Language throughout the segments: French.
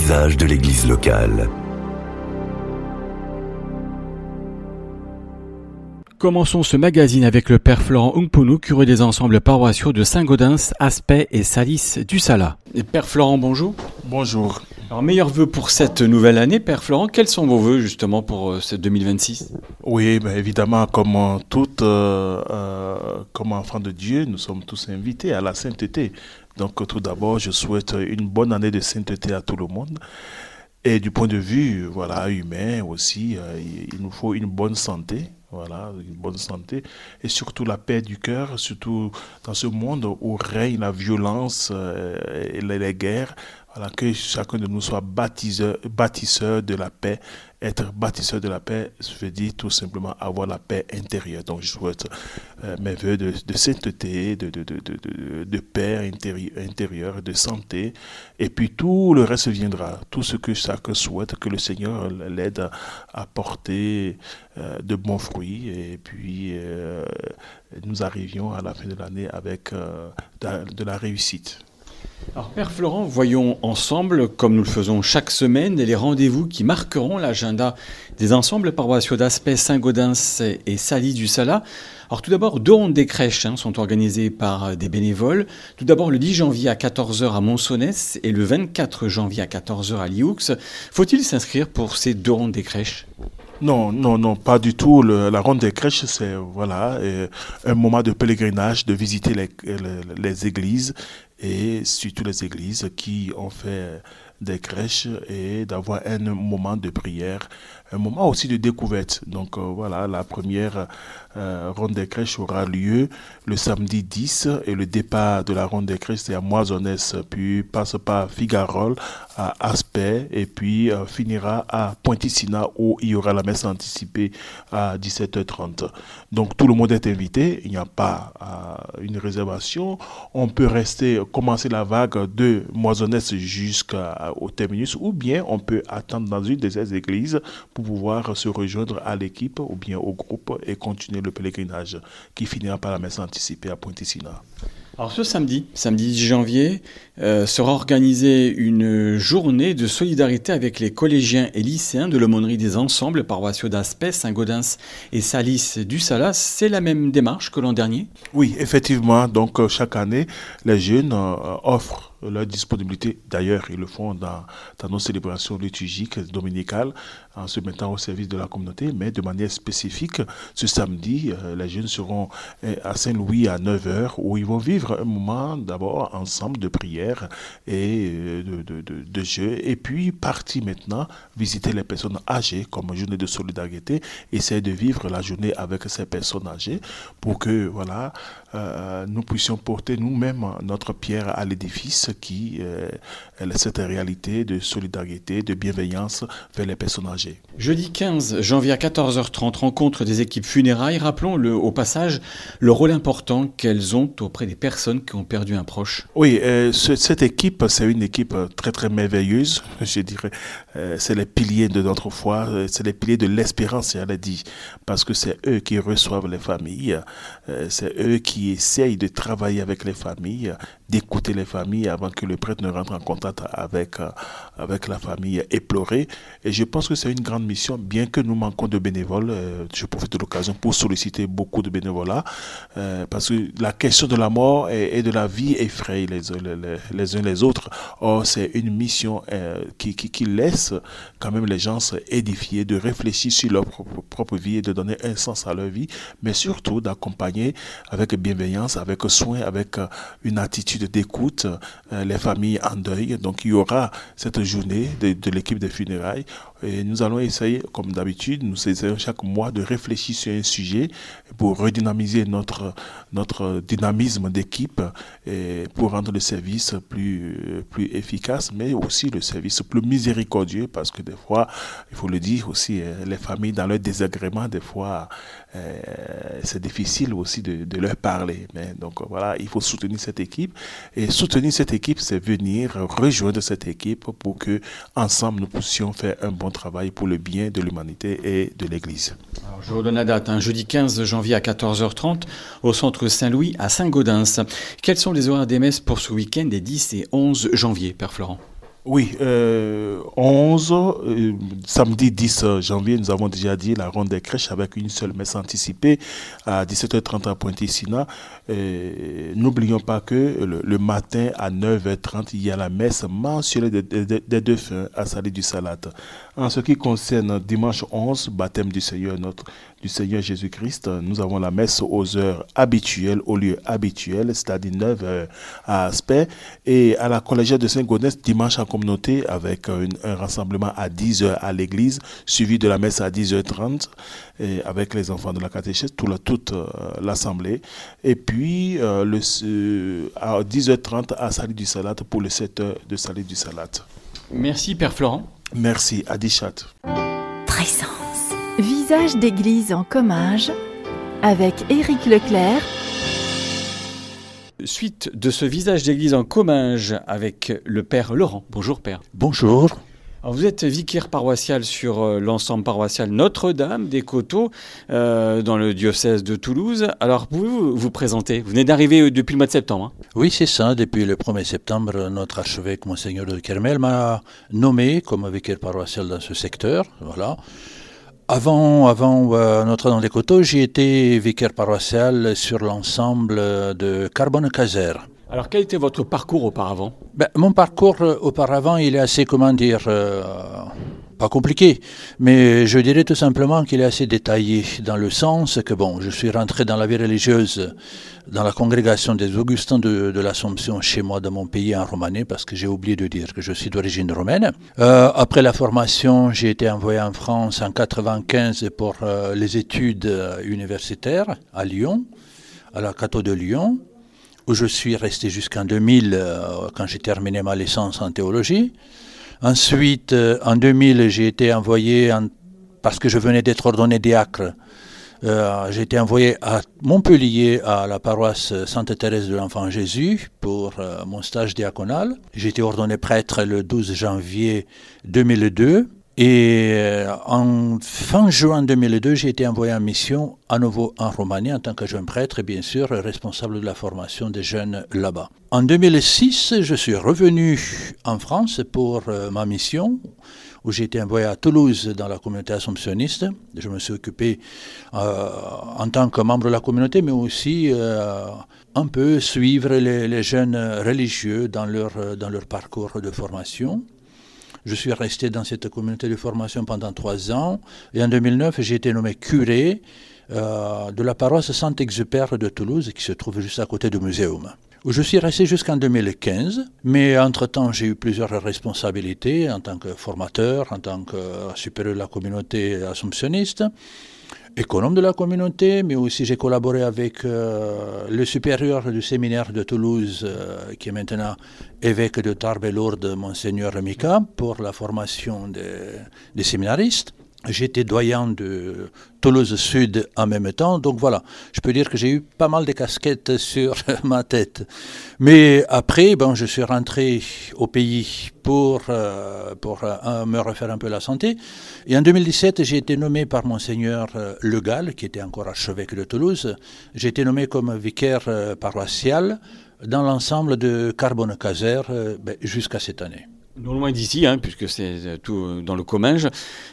visage de l'église locale. Commençons ce magazine avec le père Florent Ungpunu, curé des ensembles paroissiaux de Saint-Gaudens, Aspet et Salis du Sala. Et père Florent, bonjour. Bonjour. Alors, meilleurs vœux pour cette nouvelle année, père Florent. Quels sont vos vœux justement pour cette 2026 ? Oui, ben évidemment, comme enfants de Dieu, nous sommes tous invités à la sainteté. Donc tout d'abord, je souhaite une bonne année de sainteté à tout le monde. Et du point de vue humain aussi, il nous faut une bonne santé. Une bonne santé et surtout la paix du cœur, surtout dans ce monde où règne la violence et les guerres. Que chacun de nous soit bâtisseur de la paix. Être bâtisseur de la paix, ça veut dire tout simplement avoir la paix intérieure. Donc je souhaite mes vœux de sainteté, de paix intérieure, de santé. Et puis tout le reste viendra. Tout ce que chacun souhaite, que le Seigneur l'aide à porter de bons fruits. Et puis nous arrivions à la fin de l'année avec de la réussite. Alors père Florent, voyons ensemble, comme nous le faisons chaque semaine, les rendez-vous qui marqueront l'agenda des ensembles paroissiaux d'Aspet, Saint-Gaudens et Salis du Sala. Alors tout d'abord, 2 rondes des crèches sont organisées par des bénévoles. Tout d'abord le 10 janvier à 14h à Monsonnès et le 24 janvier à 14h à Lioux. Faut-il s'inscrire pour ces 2 rondes des crèches ? Non, pas du tout. La ronde des crèches, c'est un moment de pèlerinage, de visiter les églises et surtout les églises qui ont fait des crèches et d'avoir un moment de prière, un moment aussi de découverte. Donc la première ronde des crèches aura lieu le samedi 10 et le départ de la ronde des crèches c'est à Moisonnès, puis passe par Figarol à Aspet et puis finira à Pointe-Issina où il y aura la messe anticipée à 17h30. Donc tout le monde est invité, il n'y a pas une réservation, on peut commencer la vague de Moisonnès jusqu'au terminus ou bien on peut attendre dans une de ces églises pour pouvoir se rejoindre à l'équipe ou bien au groupe et continuer le pèlerinage qui finira par la messe anticipée à Pointe-Issina. Alors ce samedi 10 janvier, sera organisée une journée de solidarité avec les collégiens et lycéens de l'aumônerie des ensembles paroissiaux d'Aspet, Saint-Gaudens et Salis du Sala. C'est la même démarche que l'an dernier ? Oui, effectivement. Donc chaque année, les jeunes offrent leur disponibilité. D'ailleurs, ils le font dans nos célébrations liturgiques dominicales en se mettant au service de la communauté, mais de manière spécifique, ce samedi, les jeunes seront à Saint-Louis à 9h où ils vont vivre un moment d'abord ensemble de prière et de jeu et puis partir maintenant visiter les personnes âgées comme journée de solidarité, essayer de vivre la journée avec ces personnes âgées pour que nous puissions porter nous-mêmes notre pierre à l'édifice qui est cette réalité de solidarité, de bienveillance vers les personnes âgées. Jeudi 15 janvier à 14h30, rencontre des équipes funérailles. Rappelons au passage le rôle important qu'elles ont auprès des personnes qui ont perdu un proche. Oui, cette équipe, c'est une équipe très très merveilleuse, je dirais. C'est les piliers de notre foi, c'est les piliers de l'espérance, elle a dit, parce que c'est eux qui reçoivent les familles, c'est eux qui essayent de travailler avec les familles, d'écouter les familles avant que le prêtre ne rentre en contact avec la famille éplorée. Et je pense que c'est une grande mission, bien que nous manquons de bénévoles. Je profite de l'occasion pour solliciter beaucoup de bénévolats, parce que la question de la mort et de la vie effraie les uns les autres. Or, c'est une mission qui laisse quand même les gens édifiés, de réfléchir sur leur propre vie et de donner un sens à leur vie, mais surtout d'accompagner avec bienveillance, avec soin, avec une attitude d'écoute les familles en deuil. Donc il y aura cette journée de l'équipe des funérailles et nous allons essayer, comme d'habitude, nous essayons chaque mois de réfléchir sur un sujet pour redynamiser notre dynamisme d'équipe et pour rendre le service plus efficace, mais aussi le service plus miséricordieux, parce que des fois, il faut le dire aussi, les familles dans leur désagrément, des fois, c'est difficile aussi de leur parler. Mais donc voilà, il faut soutenir cette équipe. Et soutenir cette équipe, c'est venir rejoindre cette équipe pour que ensemble nous puissions faire un bon travail pour le bien de l'humanité et de l'Église. Alors, je vous donne la date, jeudi 15 janvier à 14h30 au centre Saint-Louis à Saint-Gaudens. Quels sont les horaires des messes pour ce week-end des 10 et 11 janvier, Père Florent ? Oui, 11, samedi 10 janvier, nous avons déjà dit la ronde des crèches avec une seule messe anticipée à 17h30 à Pointe-Sina. N'oublions pas que le matin à 9h30, il y a la messe mentionnée des défunts à Sali du Salat. En ce qui concerne dimanche 11, baptême du Seigneur Jésus-Christ, nous avons la messe aux heures habituelles, au lieu habituel, c'est-à-dire 9h à Aspect, et à la collégiale de Saint-Gaudens, dimanche en communauté, avec un rassemblement à 10h à l'église, suivi de la messe à 10h30, et avec les enfants de la catéchèse, toute l'assemblée. Et puis, à 10h30 à Sali du Salat pour le 7h de Sali du Salat. Merci Père Florent. Merci, Adichat. Présence. Visage d'église en Comminges avec Éric Leclerc. Suite de ce visage d'église en Comminges avec le Père Laurent. Bonjour Père. Bonjour. Alors vous êtes vicaire paroissial sur l'ensemble paroissial Notre-Dame des Coteaux dans le diocèse de Toulouse. Alors pouvez-vous vous présenter? Vous venez d'arriver depuis le mois de septembre. Oui, c'est ça. Depuis le 1er septembre, notre archevêque, Monseigneur de Kermel, m'a nommé comme vicaire paroissial dans ce secteur. Voilà. Avant Notre-Dame des Coteaux, j'ai été vicaire paroissial sur l'ensemble de Carbone-Caser. Alors quel était votre parcours auparavant? Mon parcours auparavant, il est assez, pas compliqué, mais je dirais tout simplement qu'il est assez détaillé, dans le sens que, je suis rentré dans la vie religieuse, dans la congrégation des Augustins de l'Assomption chez moi, dans mon pays, en Roumanie, parce que j'ai oublié de dire que je suis d'origine romaine. Après la formation, j'ai été envoyé en France en 1995 pour les études universitaires à Lyon, à la Cato de Lyon, où je suis resté jusqu'en 2000, quand j'ai terminé ma licence en théologie. Ensuite, en 2000, j'ai été envoyé, parce que je venais d'être ordonné diacre, j'ai été envoyé à Montpellier, à la paroisse Sainte-Thérèse de l'Enfant Jésus, pour mon stage diaconal. J'ai été ordonné prêtre le 12 janvier 2002. Et en fin juin 2002, j'ai été envoyé en mission à nouveau en Roumanie en tant que jeune prêtre et bien sûr responsable de la formation des jeunes là-bas. En 2006, je suis revenu en France pour ma mission où j'ai été envoyé à Toulouse dans la communauté assomptionniste. Je me suis occupé en tant que membre de la communauté, mais aussi un peu suivre les jeunes religieux dans leur parcours de formation. Je suis resté dans cette communauté de formation pendant 3 ans et en 2009, j'ai été nommé curé de la paroisse Saint-Exupère de Toulouse qui se trouve juste à côté du muséum. Où je suis resté jusqu'en 2015, mais entre-temps, j'ai eu plusieurs responsabilités en tant que formateur, en tant que supérieur de la communauté assomptionniste, économe de la communauté, mais aussi j'ai collaboré avec le supérieur du séminaire de Toulouse, qui est maintenant évêque de Tarbes et Lourdes, Monseigneur Mika, pour la formation des séminaristes. J'étais doyen de Toulouse Sud en même temps, donc voilà, je peux dire que j'ai eu pas mal de casquettes sur ma tête. Mais après, je suis rentré au pays pour me refaire un peu la santé. Et en 2017, j'ai été nommé par Monseigneur Le Gall, qui était encore archevêque de Toulouse. J'ai été nommé comme vicaire paroissial dans l'ensemble de Carbone-Caser jusqu'à cette année. Non loin d'ici, puisque c'est tout dans le Comminges.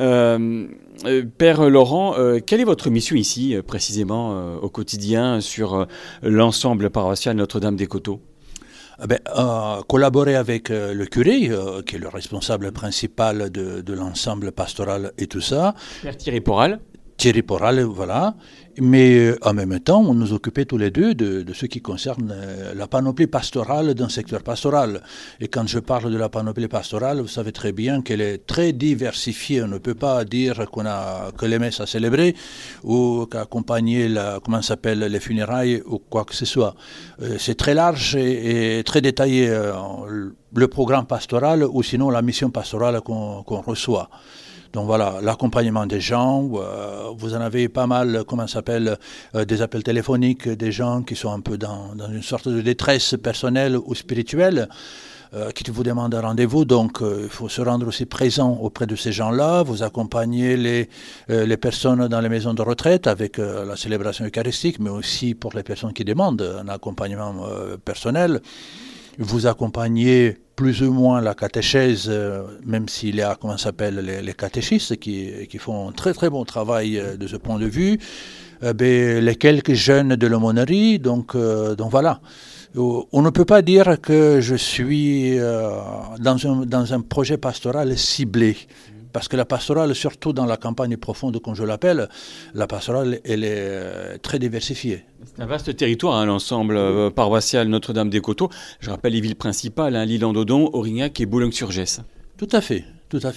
Père Laurent, quelle est votre mission ici, précisément, au quotidien, sur l'ensemble paroissial Notre-Dame des Coteaux? Collaborer avec le curé, qui est le responsable principal de l'ensemble pastoral et tout ça. Père Thierry Porral. Thierry Porral, voilà. Mais en même temps, on nous occupait tous les deux de ce qui concerne la panoplie pastorale d'un secteur pastoral. Et quand je parle de la panoplie pastorale, vous savez très bien qu'elle est très diversifiée. On ne peut pas dire que les messes à célébrer ou qu'accompagner les funérailles ou quoi que ce soit. C'est très large et très détaillé le programme pastoral ou sinon la mission pastorale qu'on reçoit. Donc voilà, l'accompagnement des gens, vous en avez pas mal, des appels téléphoniques, des gens qui sont un peu dans une sorte de détresse personnelle ou spirituelle, qui vous demandent un rendez-vous. Donc il faut se rendre aussi présent auprès de ces gens-là, vous accompagner les personnes dans les maisons de retraite avec la célébration eucharistique, mais aussi pour les personnes qui demandent un accompagnement personnel. Vous accompagner plus ou moins la catéchèse, même s'il y a, les catéchistes qui font un très très bon travail de ce point de vue, les quelques jeunes de l'aumônerie, donc voilà. On ne peut pas dire que je suis dans un projet pastoral ciblé. Parce que la pastorale, surtout dans la campagne profonde, comme je l'appelle, la pastorale, elle est très diversifiée. C'est un vaste territoire, l'ensemble paroissial Notre-Dame-des-Coteaux. Je rappelle les villes principales, L'Île-en-Dodon, Aurignac et Boulogne-sur-Gesse. Tout à fait.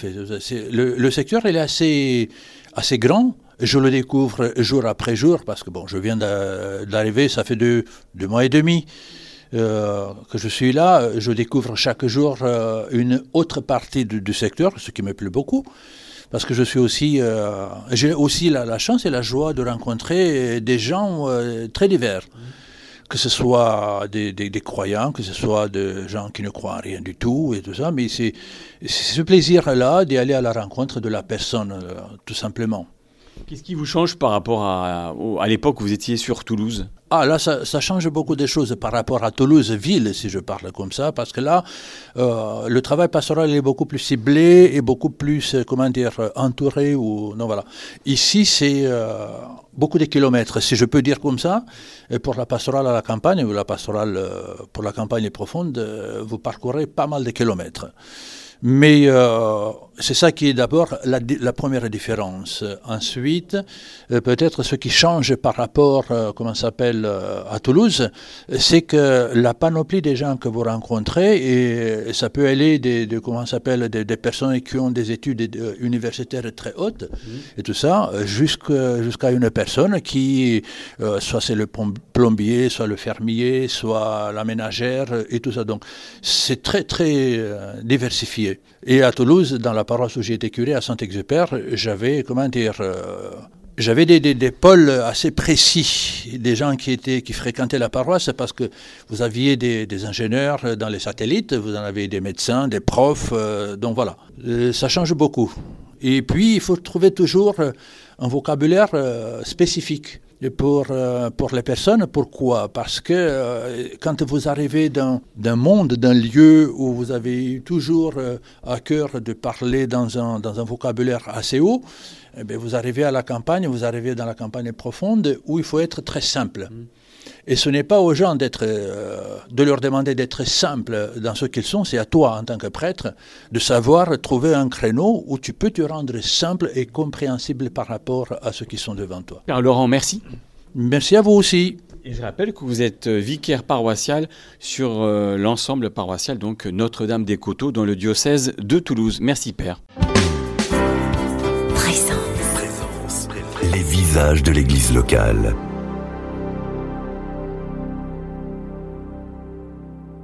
Le secteur, il est assez grand. Je le découvre jour après jour, parce que je viens d'arriver, ça fait deux mois et demi. Que je suis là, je découvre chaque jour une autre partie du secteur, ce qui me plaît beaucoup, parce que j'ai aussi la chance et la joie de rencontrer des gens très divers, que ce soit des croyants, que ce soit des gens qui ne croient en rien du tout et tout ça, mais c'est ce plaisir-là d'y aller à la rencontre de la personne, tout simplement. Qu'est-ce qui vous change par rapport à l'époque où vous étiez sur Toulouse ? Ah, là, ça change beaucoup de choses par rapport à Toulouse, ville, si je parle comme ça, parce que là, le travail pastoral est beaucoup plus ciblé et beaucoup plus, entouré. Non, voilà. Ici, c'est beaucoup de kilomètres, si je peux dire comme ça. Et pour la pastorale à la campagne, ou la pastorale pour la campagne profonde, vous parcourez pas mal de kilomètres. Mais c'est ça qui est d'abord la première différence. Ensuite, peut-être ce qui change par rapport, à Toulouse, c'est que la panoplie des gens que vous rencontrez, et ça peut aller des personnes qui ont des études universitaires très hautes, et tout ça, jusqu'à une personne qui, soit c'est le plombier, soit le fermier, soit la ménagère, et tout ça. Donc, c'est très, très diversifié. Et à Toulouse, dans la paroisse où j'ai été curé, à Saint-Exupère, j'avais des pôles assez précis, des gens qui fréquentaient la paroisse, parce que vous aviez des ingénieurs dans les satellites, vous en avez des médecins, des profs, donc voilà. Ça change beaucoup. Et puis, il faut trouver toujours un vocabulaire spécifique. Pour les personnes, pourquoi ? Parce que quand vous arrivez d'un monde, d'un lieu où vous avez toujours à cœur de parler dans un vocabulaire assez haut, eh bien vous arrivez à la campagne, vous arrivez dans la campagne profonde où il faut être très simple. Et ce n'est pas aux gens de leur demander d'être simples dans ce qu'ils sont, c'est à toi en tant que prêtre de savoir trouver un créneau où tu peux te rendre simple et compréhensible par rapport à ceux qui sont devant toi. Père Laurent, merci. Merci à vous aussi. Et je rappelle que vous êtes vicaire paroissial sur l'ensemble paroissial, donc Notre-Dame-des-Coteaux, dans le diocèse de Toulouse. Merci Père. Les visages de l'église locale.